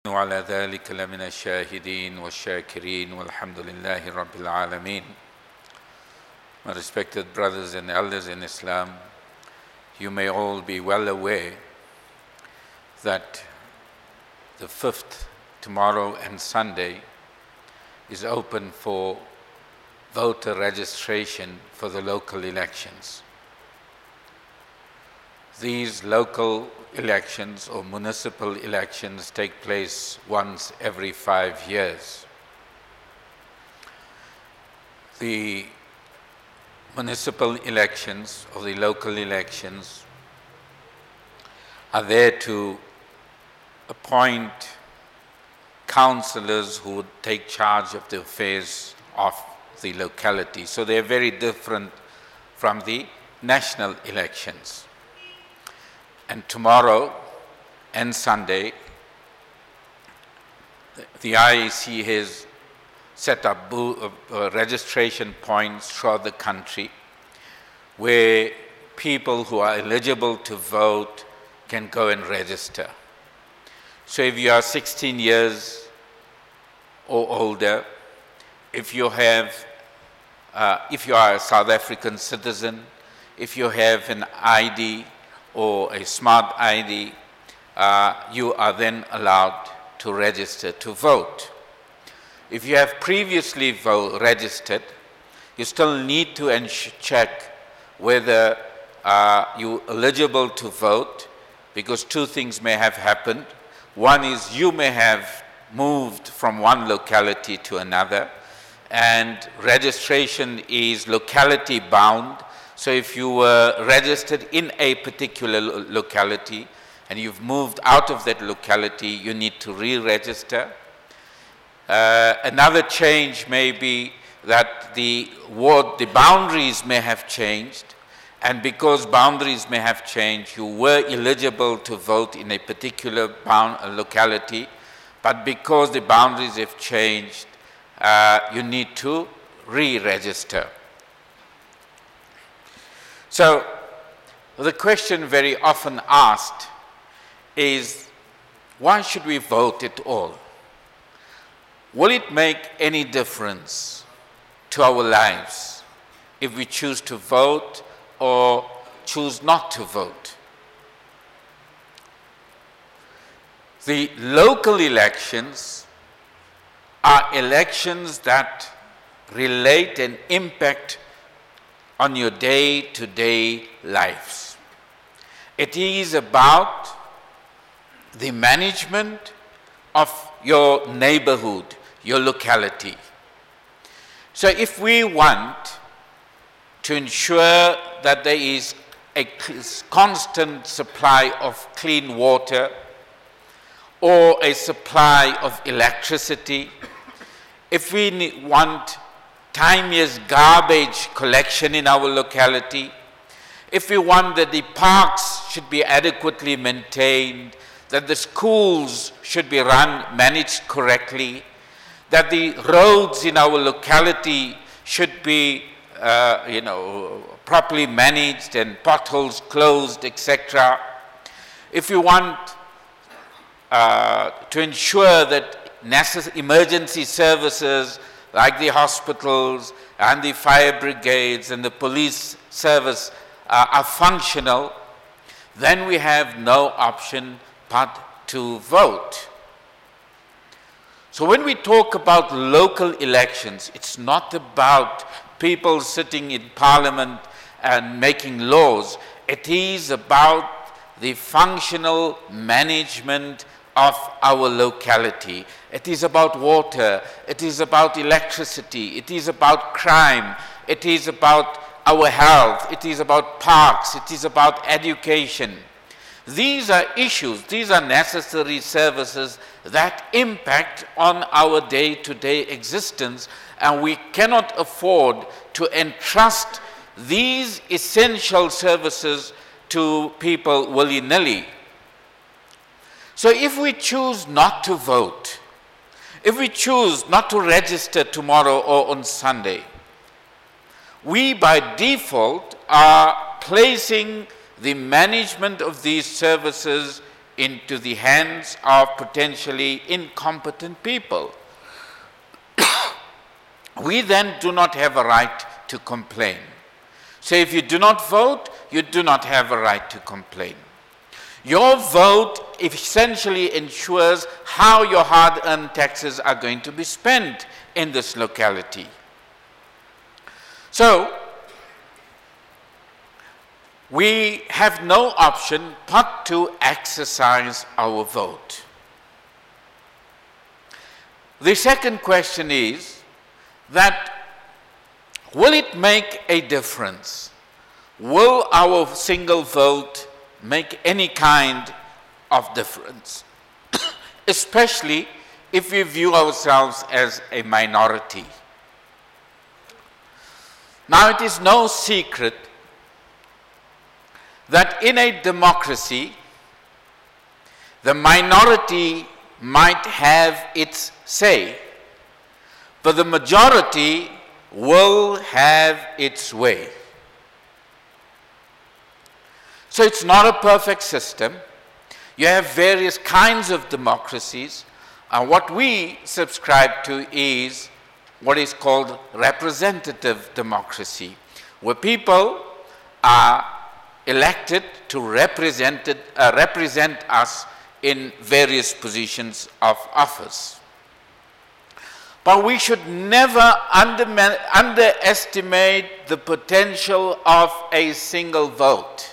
وعلى ذلك لمن الشاهدين والشاكرين والحمد لله رب العالمين. My respected brothers and elders in Islam, you may all be well aware that the 5th, tomorrow and Sunday, is open for voter registration for the local elections. These local elections or municipal elections take place once every 5 years. The municipal elections or the local elections are there to appoint councillors who would take charge of the affairs of the locality. So they are very different from the national elections. And tomorrow and Sunday, the IEC has set up registration points throughout the country where people who are eligible to vote can go and register. So if you are 16 years or older, if you are a South African citizen, if you have an ID or a smart ID, you are then allowed to register to vote. If you have previously registered, you still need to check whether you're eligible to vote, because two things may have happened. One is you may have moved from one locality to another, and registration is locality bound. So if you were registered in a particular locality and you've moved out of that locality, you need to re-register. Another change may be that the boundaries may have changed, and because boundaries may have changed, you were eligible to vote in a particular locality, but because the boundaries have changed, you need to re-register. So the question very often asked is, why should we vote at all? Will it make any difference to our lives if we choose to vote or choose not to vote? The local elections are elections that relate and impact on your day-to-day lives. It is about the management of your neighborhood, your locality. So if we want to ensure that there is a constant supply of clean water or a supply of electricity, if we want timeous garbage collection in our locality, if we want that the parks should be adequately maintained, that the schools should be managed correctly, that the roads in our locality should be properly managed and potholes closed, etc. If we want to ensure that emergency services like the hospitals and the fire brigades and the police service are functional, then we have no option but to vote. So when we talk about local elections, it's not about people sitting in parliament and making laws. It is about the functional management of our locality. It is about water, it is about electricity, it is about crime, it is about our health, it is about parks, it is about education. These are issues, these are necessary services that impact on our day-to-day existence, and we cannot afford to entrust these essential services to people willy-nilly. So if we choose not to vote, if we choose not to register tomorrow or on Sunday, we by default are placing the management of these services into the hands of potentially incompetent people, we then do not have a right to complain. So if you do not vote, you do not have a right to complain. Your vote essentially ensures how your hard-earned taxes are going to be spent in this locality. So, we have no option but to exercise our vote. The second question is that, will it make a difference? Will our single vote make any kind of difference? Especially if we view ourselves as a minority. Now, it is no secret that in a democracy, the minority might have its say, but the majority will have its way. So it's not a perfect system. You have various kinds of democracies. What we subscribe to is what is called representative democracy, where people are elected to represent us in various positions of office. But we should never underestimate the potential of a single vote.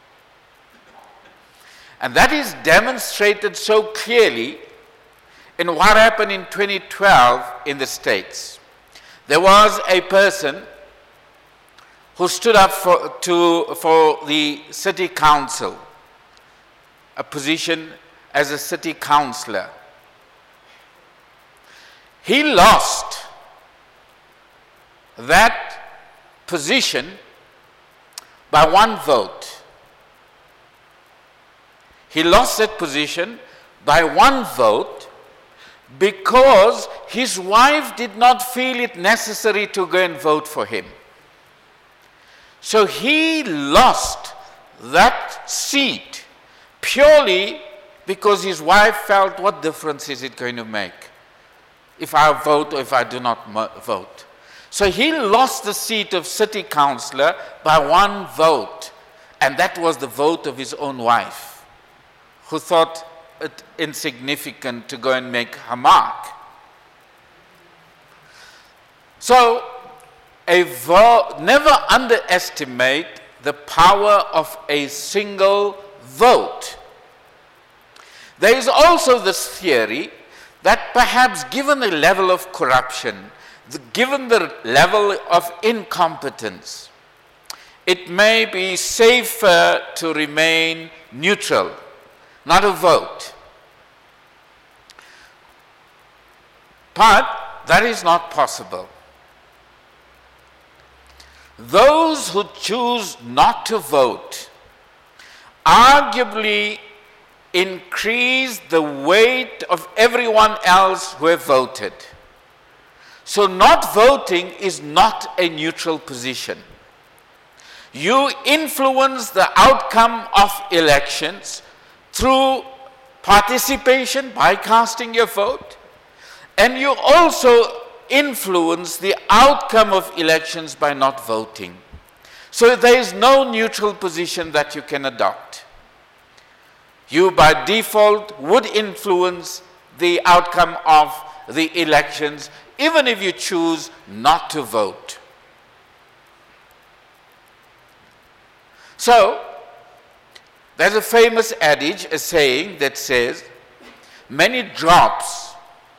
And that is demonstrated so clearly in what happened in 2012 in the States. There was a person who stood up for the city council, a position as a city councillor. He lost that position by one vote. He lost that position by one vote because his wife did not feel it necessary to go and vote for him. So he lost that seat purely because his wife felt, what difference is it going to make if I vote or if I do not vote? So he lost the seat of city councillor by one vote, and that was the vote of his own wife, who thought it insignificant to go and make her mark. So, never underestimate the power of a single vote. There is also this theory that perhaps given the level of corruption, given the level of incompetence, it may be safer to remain neutral, not a vote. But that is not possible. Those who choose not to vote arguably increase the weight of everyone else who have voted. So not voting is not a neutral position. You influence the outcome of elections through participation by casting your vote, and you also influence the outcome of elections by not voting. So there is no neutral position that you can adopt. You by default would influence the outcome of the elections even if you choose not to vote. So, there's a famous adage, a saying that says, many drops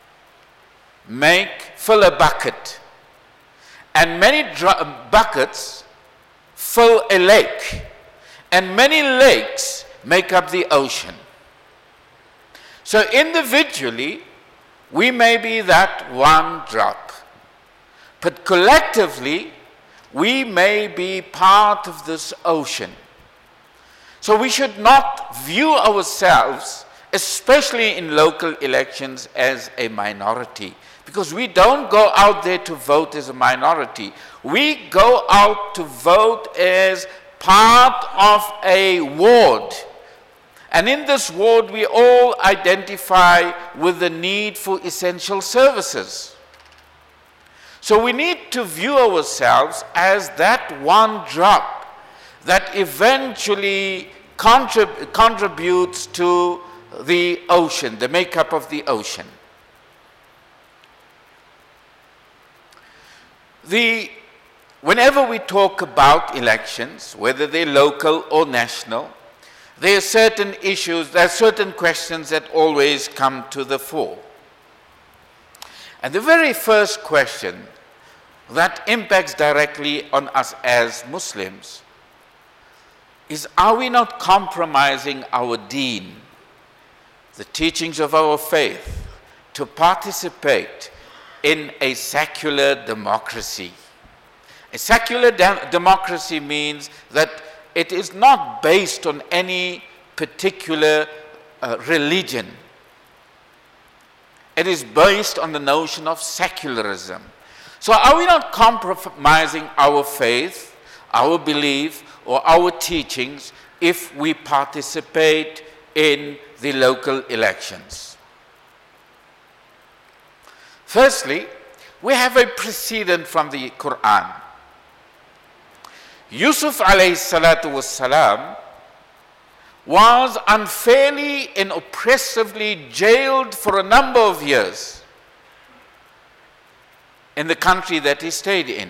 fill a bucket, and many buckets fill a lake, and many lakes make up the ocean. So individually, we may be that one drop, but collectively, we may be part of this ocean. So we should not view ourselves, especially in local elections, as a minority, because we don't go out there to vote as a minority. We go out to vote as part of a ward. And in this ward, we all identify with the need for essential services. So we need to view ourselves as that one drop that eventually contributes to the ocean, the makeup of the ocean. Whenever we talk about elections, whether they're local or national, there are certain issues, there are certain questions that always come to the fore. And the very first question that impacts directly on us as Muslims is, are we not compromising our deen, the teachings of our faith, to participate in a secular democracy? A secular democracy means that it is not based on any particular religion. It is based on the notion of secularism. So are we not compromising our faith, our belief, or our teachings if we participate in the local elections? Firstly, we have a precedent from the Quran. Yusuf alayhi salatu wassalam was unfairly and oppressively jailed for a number of years in the country that he stayed in.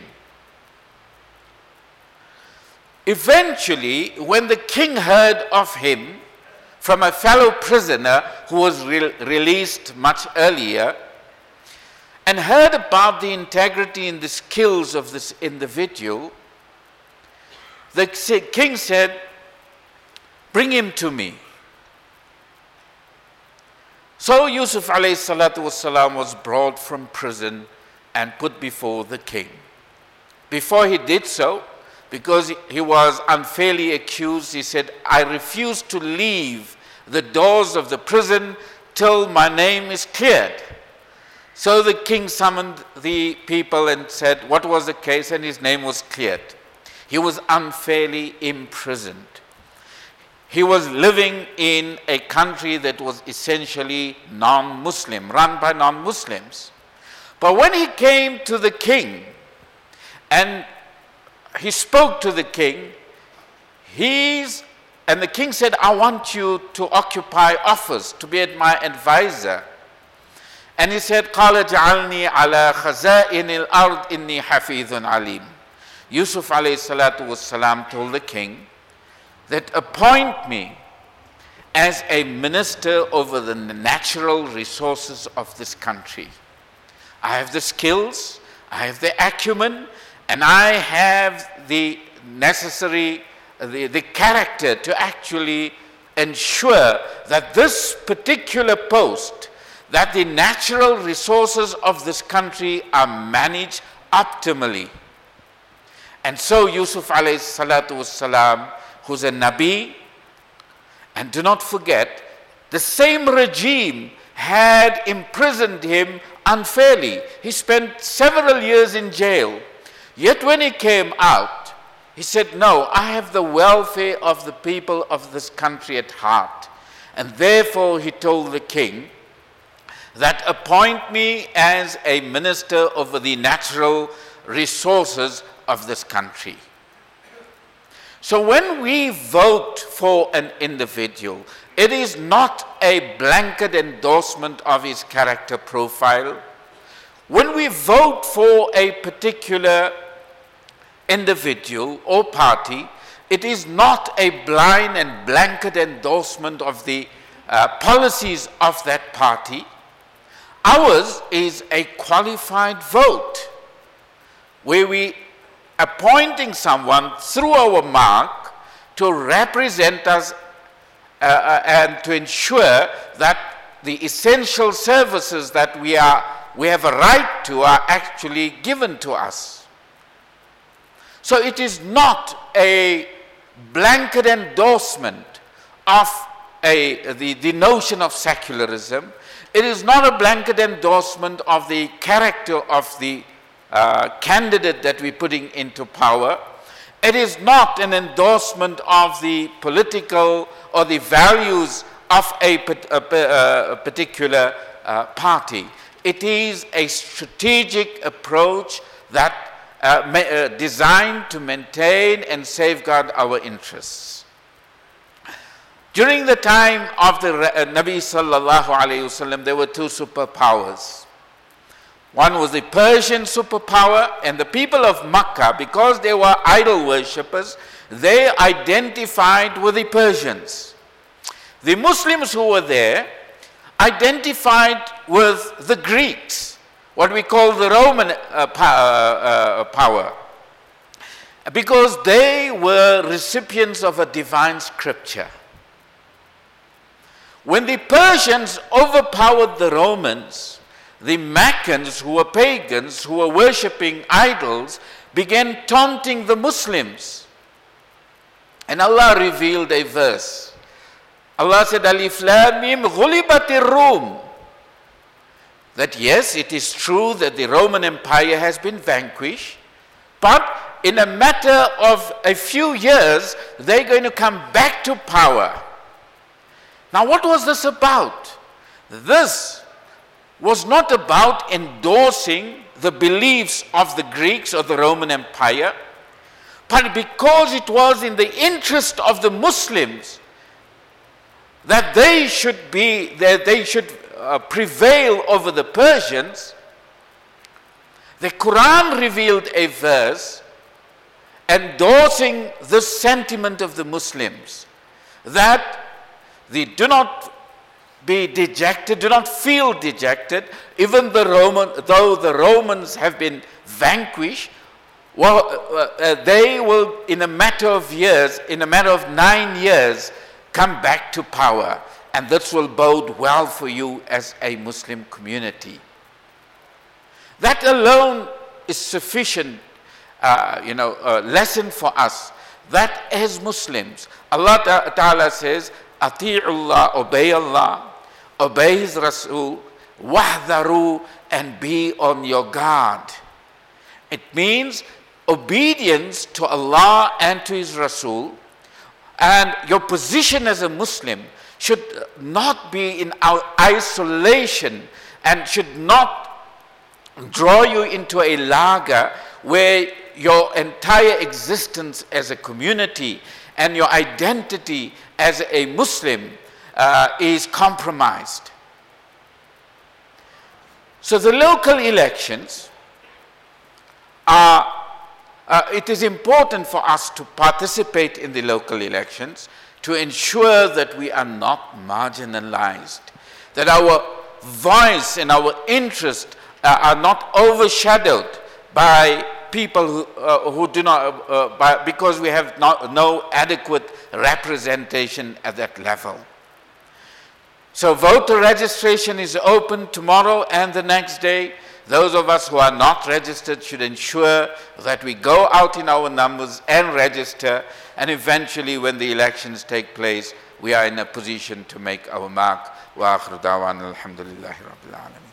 Eventually, when the king heard of him from a fellow prisoner who was released much earlier, and heard about the integrity and the skills of this individual, the king said, "Bring him to me." So Yusuf alayhi salatu wasalam was brought from prison and put before the king. Before he did so, because he was unfairly accused, he said, "I refuse to leave the doors of the prison till my name is cleared." So the king summoned the people and said what was the case, and his name was cleared. He was unfairly imprisoned. He was living in a country that was essentially non-Muslim, run by non-Muslims. But when he came to the king and he spoke to the king, and the king said, "I want you to occupy office, to be my advisor." And he said, قَالَ جَعَلْنِي عَلَى خَزَائِنِ الْأَرْضِ إِنِّي حَفِيظٌ عَلِيمٌ. Yusuf alayhi salatu wasalam told the king that appoint me as a minister over the natural resources of this country. I have the skills, I have the acumen, and I have the necessary, the character to actually ensure that this particular post, that the natural resources of this country are managed optimally. And so Yusuf alayhi salatu wassalam, who's a Nabi, and do not forget, the same regime had imprisoned him unfairly. He spent several years in jail. Yet when he came out, he said, "No, I have the welfare of the people of this country at heart." And therefore he told the king that appoint me as a minister over the natural resources of this country. So when we vote for an individual, it is not a blanket endorsement of his character profile. When we vote for a particular individual or party, it is not a blind and blanket endorsement of the policies of that party. Ours is a qualified vote, where we appointing someone through our mark to represent us and to ensure that the essential services that we have a right to are actually given to us. So it is not a blanket endorsement of the notion of secularism. It is not a blanket endorsement of the character of the candidate that we're putting into power. It is not an endorsement of the political or the values of a particular party. It is a strategic approach that designed to maintain and safeguard our interests. During the time of the Nabi sallallahu alayhi wasallam, there were two superpowers. One was the Persian superpower, and the people of Makkah, because they were idol worshippers, they identified with the Persians. The Muslims who were there identified with the Greeks, what we call the Roman power, because they were recipients of a divine scripture. When the Persians overpowered the Romans, the Meccans, who were pagans, who were worshipping idols, began taunting the Muslims. And Allah revealed a verse. Allah said, Alif Lam Mim Ghulibatir Rum. That yes, it is true that the Roman Empire has been vanquished, but in a matter of a few years, they're going to come back to power. Now, what was this about? This was not about endorsing the beliefs of the Greeks or the Roman Empire, but because it was in the interest of the Muslims that they should prevail over the Persians. The Quran revealed a verse endorsing this sentiment of the Muslims, that they do not be dejected, do not feel dejected, even though the Romans have been vanquished. They will, in a matter of years, in a matter of 9 years, come back to power, and this will bode well for you as a Muslim community. That alone is sufficient, lesson for us, that as Muslims, Allah Ta'ala says, Ati'ullah, obey Allah, obey His Rasul, wahdharu, and be on your guard. It means obedience to Allah and to His Rasul, and your position as a Muslim should not be in our isolation and should not draw you into a laagar where your entire existence as a community and your identity as a Muslim is compromised. So the local elections are it is important for us to participate in the local elections to ensure that we are not marginalized, that our voice and our interest are not overshadowed by people who do not, because we have no adequate representation at that level. So voter registration is open tomorrow and the next day. Those of us who are not registered should ensure that we go out in our numbers and register, and eventually when the elections take place, we are in a position to make our mark. Wa akhiru da'wana alhamdulillahi rabbil alamin.